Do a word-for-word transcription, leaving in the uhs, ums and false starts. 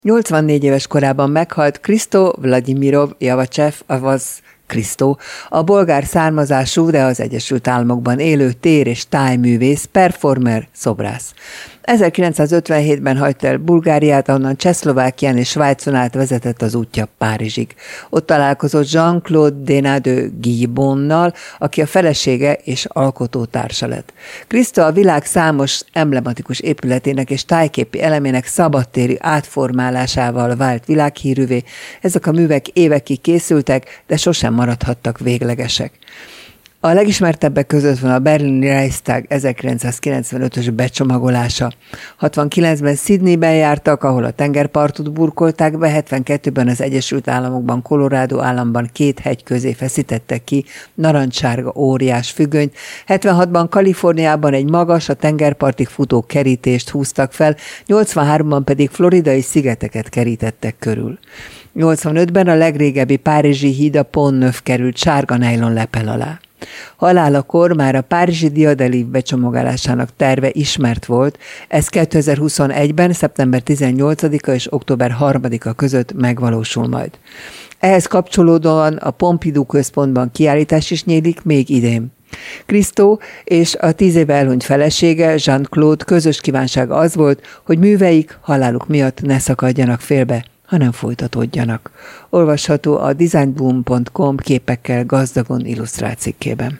nyolcvannégy éves korában meghalt Krisztó Vlagyimirov Javacsev, azaz Krisztó, a bolgár származású, de az Egyesült Államokban élő tér- és tájművész, performer, szobrász. ezerkilencszázötvenhétben hagyta el Bulgáriát, ahonnan Csehszlovákián és Svájcon át vezetett az útja Párizsig. Ott találkozott Jean-Claude Denadeux-Guillebonnal, aki a felesége és alkotótársa lett. Krisztó a világ számos emblematikus épületének és tájképi elemének szabadtéri átformálásával vált világhírűvé. Ezek a művek évekig készültek, de sosem maradhattak véglegesek. A legismertebbek között van a berlini Reichstag ezerkilencszázkilencvenötös becsomagolása. hatvankilencben Sydneyben jártak, ahol a tengerpartot burkolták be, hetvenkettőben az Egyesült Államokban, Colorado államban két hegy közé feszítettek ki narancssárga óriás függönyt, hetvenhatban Kaliforniában egy magas, a tengerpartig futó kerítést húztak fel, nyolcvanháromban pedig floridai szigeteket kerítettek körül. nyolcvanötben a legrégebbi párizsi híd a Pont Neuf került sárga nejlon lepel alá. Halálakor már a párizsi diadalív becsomagolásának terve ismert volt, ez kétezer-huszonegyben, szeptember tizennyolcadika és október harmadika között megvalósul majd. Ehhez kapcsolódóan a Pompidou központban kiállítás is nyílik még idén. Krisztó és a tíz éve elhunyt felesége, Jean-Claude közös kívánsága az volt, hogy műveik haláluk miatt ne szakadjanak félbe, hanem folytatódjanak. Olvasható a designboom pont com képekkel gazdagon illusztrált cikkében.